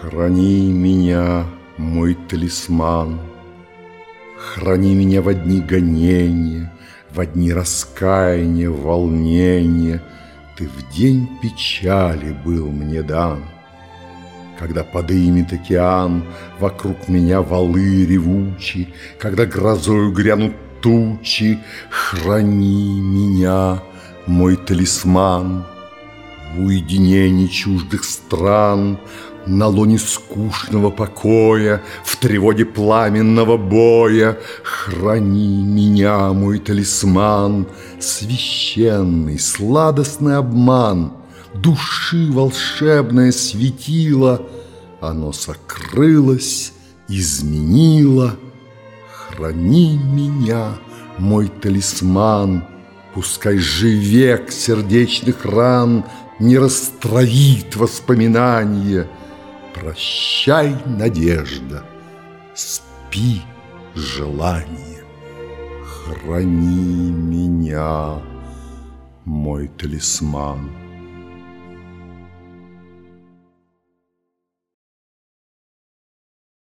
Храни меня, мой талисман, храни меня во дни гонения, во дни раскаяния, волнения. Ты в день печали был мне дан. Когда подымет океан вокруг меня валы ревучи, когда грозою грянут тучи, храни меня, мой талисман, в уединении чуждых стран, на лоне скучного покоя, в тревоге пламенного боя. Храни меня, мой талисман, священный, сладостный обман, души волшебное светило, оно сокрылось, изменило. Храни меня, мой талисман, пускай же век сердечных ран не растравит воспоминание. Прощай, надежда, спи, желание. Храни меня, мой талисман.